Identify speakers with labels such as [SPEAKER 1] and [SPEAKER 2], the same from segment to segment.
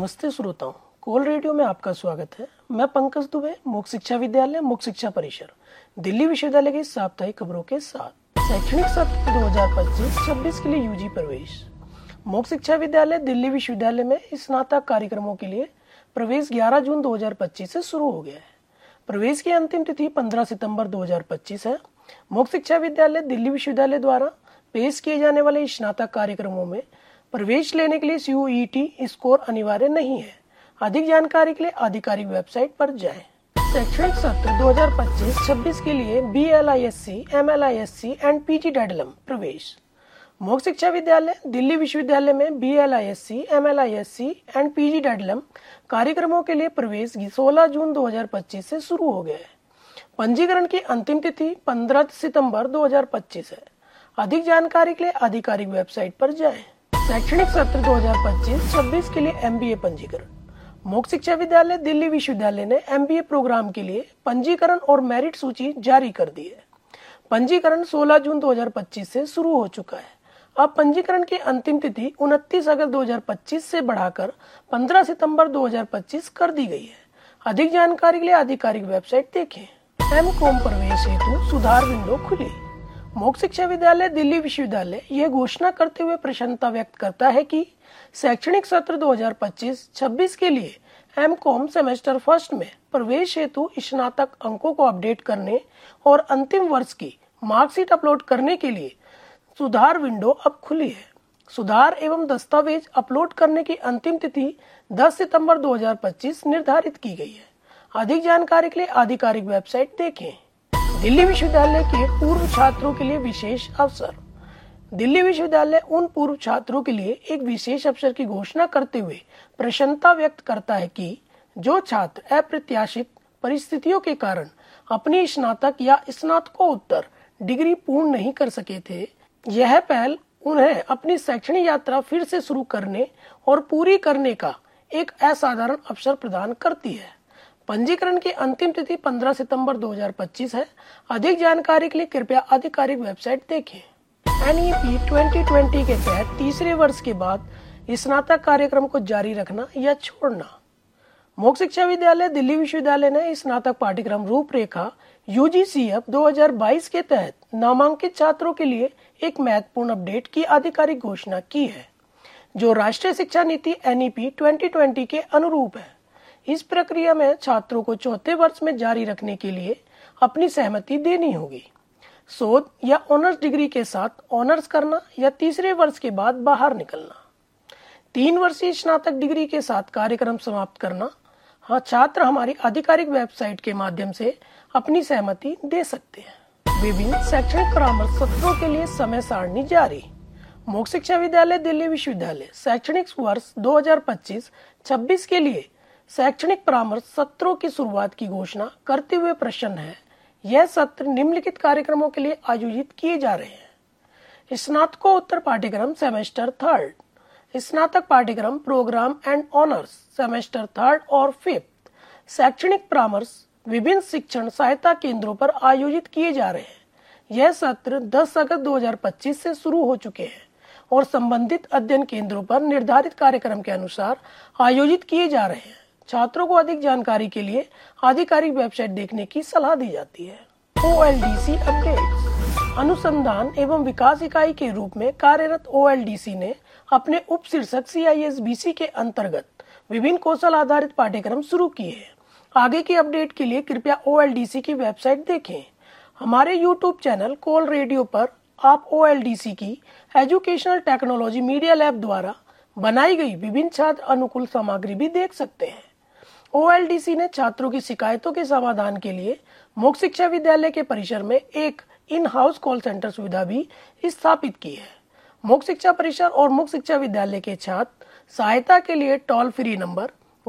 [SPEAKER 1] नमस्ते श्रोताओं, कोल रेडियो में आपका स्वागत है। मैं पंकज दुबे, मुख्य शिक्षा विद्यालय मुख्य शिक्षा परिसर दिल्ली विश्वविद्यालय की साप्ताहिक खबरों के साथ शैक्षणिक सत्र 2025-26 के लिए यूजी प्रवेश। मुख्य शिक्षा विद्यालय दिल्ली विश्वविद्यालय में स्नातक कार्यक्रमों के लिए प्रवेश 11 जून 2025 से शुरू हो गया है। प्रवेश की अंतिम तिथि 15 सितंबर 2025 है। मुख्य शिक्षा विद्यालय दिल्ली विश्वविद्यालय द्वारा पेश किए जाने वाले स्नातक कार्यक्रमों में प्रवेश लेने के लिए CUET स्कोर अनिवार्य नहीं है। अधिक जानकारी के लिए आधिकारिक वेबसाइट पर जाएं। शैक्षणिक सत्र 2025-26 के लिए BLISC, MLISC and PG DADLM प्रवेश। मुख्य शिक्षा विद्यालय दिल्ली विश्वविद्यालय में BLISC, MLISC and PG DADLM कार्यक्रमों के लिए प्रवेश 16 जून 2025 से शुरू हो गया है। पंजीकरण की अंतिम तिथि 15 सितंबर 2025 है। अधिक जानकारी के लिए आधिकारिक वेबसाइट पर जाएं। शैक्षणिक सत्र 2025-26 के लिए MBA पंजीकरण। मुख्य शिक्षा विद्यालय दिल्ली विश्वविद्यालय ने MBA प्रोग्राम के लिए पंजीकरण और मेरिट सूची जारी कर दी है। पंजीकरण 16 जून 2025 से शुरू हो चुका है। अब पंजीकरण की अंतिम तिथि 29 अगस्त 2025 से बढ़ाकर 15 सितंबर 2025 कर दी गई है। अधिक जानकारी के लिए आधिकारिक वेबसाइट देखें। MCOM प्रवेश हेतु सुधार विंडो खुली। मुख्य शिक्षा विद्यालय दिल्ली विश्वविद्यालय यह घोषणा करते हुए प्रसन्नता व्यक्त करता है कि शैक्षणिक सत्र 2025-26 के लिए MCOM सेमेस्टर फर्स्ट में प्रवेश हेतु स्नातक अंकों को अपडेट करने और अंतिम वर्ष की मार्कशीट अपलोड करने के लिए सुधार विंडो अब खुली है। सुधार एवं दस्तावेज अपलोड करने की अंतिम तिथि 10 सितंबर 2025 निर्धारित की गई है। अधिक जानकारी के लिए आधिकारिक वेबसाइट देखें। दिल्ली विश्वविद्यालय के पूर्व छात्रों के लिए विशेष अवसर। दिल्ली विश्वविद्यालय उन पूर्व छात्रों के लिए एक विशेष अवसर की घोषणा करते हुए प्रसन्नता व्यक्त करता है कि जो छात्र अप्रत्याशित परिस्थितियों के कारण अपनी स्नातक या स्नातकोत्तर डिग्री पूर्ण नहीं कर सके थे, यह पहल उन्हें अपनी शैक्षणिक यात्रा फिर से शुरू करने और पूरी करने का एक असाधारण अवसर प्रदान करती है। पंजीकरण की अंतिम तिथि 15 सितंबर 2025 है। अधिक जानकारी के लिए कृपया आधिकारिक वेबसाइट देखें। NEP 2020 के तहत तीसरे वर्ष के बाद स्नातक कार्यक्रम को जारी रखना या छोड़ना। मुख्य शिक्षा विद्यालय दिल्ली विश्वविद्यालय ने स्नातक पाठ्यक्रम रूपरेखा UGCF 2022 के तहत नामांकित छात्रों के लिए एक महत्वपूर्ण अपडेट की आधिकारिक घोषणा की है, जो राष्ट्रीय शिक्षा नीति NEP 2020 के अनुरूप है। इस प्रक्रिया में छात्रों को चौथे वर्ष में जारी रखने के लिए अपनी सहमति देनी होगी। शोध या ऑनर्स डिग्री के साथ ऑनर्स करना या तीसरे वर्ष के बाद बाहर निकलना। 3 वर्षीय स्नातक डिग्री के साथ कार्यक्रम समाप्त करना। छात्र हमारी आधिकारिक वेबसाइट के माध्यम से अपनी सहमति दे सकते हैं। विभिन्न शैक्षणिक परामर्श सत्रों के लिए समय सारणी जारी। मुख्य शिक्षा विद्यालय दिल्ली विश्वविद्यालय शैक्षणिक वर्ष 2025-26 के लिए शैक्षणिक परामर्श सत्रों की शुरुआत की घोषणा करते हुए प्रसन्न है। यह सत्र निम्नलिखित कार्यक्रमों के लिए आयोजित किए जा रहे हैं। स्नातकोत्तर पाठ्यक्रम सेमेस्टर थर्ड, स्नातक पाठ्यक्रम program and honours semester third और फिफ्थ। शैक्षणिक परामर्श विभिन्न शिक्षण सहायता केंद्रों पर आयोजित किए जा रहे हैं। यह सत्र 10 अगस्त 2025 से शुरू हो चुके हैं और संबंधित अध्ययन केंद्रों पर निर्धारित कार्यक्रम के अनुसार आयोजित किए जा रहे हैं। छात्रों को अधिक जानकारी के लिए आधिकारिक वेबसाइट देखने की सलाह दी जाती है। OLDC updates. अनुसंधान एवं विकास इकाई के रूप में कार्यरत OLDC ने अपने उप शीर्षक CISBC के अंतर्गत विभिन्न कौशल आधारित पाठ्यक्रम शुरू किए हैं। आगे की अपडेट के लिए कृपया OLDC की वेबसाइट देखें। हमारे YouTube चैनल कोल रेडियो पर आप OLDC की एजुकेशनल टेक्नोलॉजी मीडिया लैब द्वारा बनाई गई विभिन्न छात्र अनुकूल सामग्री भी देख सकते हैं। OLDC ने छात्रों की शिकायतों के समाधान के लिए मुख्य शिक्षा विद्यालय के परिसर में एक इन हाउस कॉल सेंटर सुविधा भी स्थापित की है। मुख्य शिक्षा परिसर और मुख्य शिक्षा विद्यालय के छात्र सहायता के लिए टोल फ्री नंबर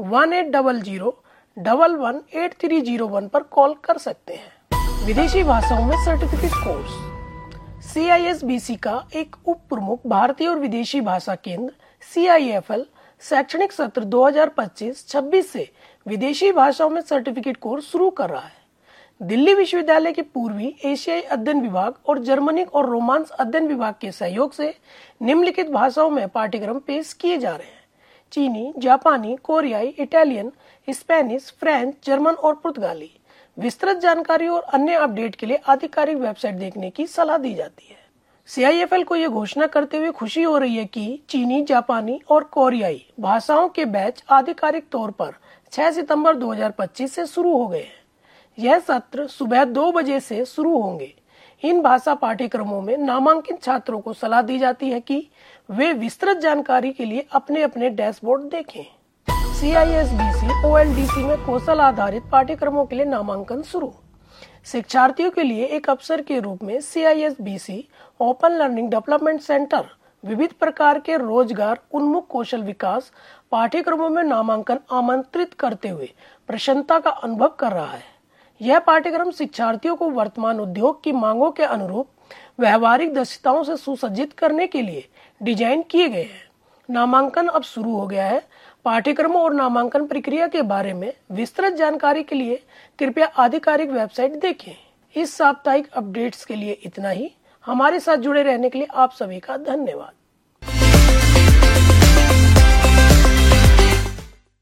[SPEAKER 1] 1800-118301 पर कॉल कर सकते हैं। विदेशी भाषाओं में सर्टिफिकेट कोर्स। CISBC का एक उप प्रमुख भारतीय और विदेशी भाषा केंद्र CIFL शैक्षणिक सत्र 2025-26 से विदेशी भाषाओं में सर्टिफिकेट कोर्स शुरू कर रहा है। दिल्ली विश्वविद्यालय के पूर्वी एशियाई अध्ययन विभाग और जर्मनिक और रोमांस अध्ययन विभाग के सहयोग से निम्नलिखित भाषाओं में पाठ्यक्रम पेश किए जा रहे हैं। चीनी, जापानी, कोरियाई, इटालियन, स्पेनिश, फ्रेंच, जर्मन और पुर्तगाली। विस्तृत जानकारी और अन्य अपडेट के लिए आधिकारिक वेबसाइट देखने की सलाह दी जाती है। CIFL को यह घोषणा करते हुए खुशी हो रही है कि चीनी, जापानी और कोरियाई भाषाओं के बैच आधिकारिक तौर पर 6 सितंबर 2025 से शुरू हो गए हैं। यह सत्र सुबह 2 बजे से शुरू होंगे। इन भाषा पाठ्यक्रमों में नामांकित छात्रों को सलाह दी जाती है कि वे विस्तृत जानकारी के लिए अपने अपने डैशबोर्ड देखें। CISBC OLDC में कौशल आधारित पाठ्यक्रमों के लिए नामांकन शुरू। शिक्षार्थियों के लिए एक अवसर के रूप में CISBC open learning development centre विविध प्रकार के रोजगार उन्मुख कौशल विकास पाठ्यक्रमों में नामांकन आमंत्रित करते हुए प्रसन्नता का अनुभव कर रहा है। यह पाठ्यक्रम शिक्षार्थियों को वर्तमान उद्योग की मांगों के अनुरूप व्यवहारिक दक्षताओं से सुसज्जित करने के लिए डिजाइन किए गए हैं। नामांकन अब शुरू हो गया है। पाठ्यक्रमों और नामांकन प्रक्रिया के बारे में विस्तृत जानकारी के लिए कृपया आधिकारिक वेबसाइट देखें। इस साप्ताहिक अपडेट्स के लिए इतना ही। हमारे साथ जुड़े रहने के लिए आप सभी का धन्यवाद।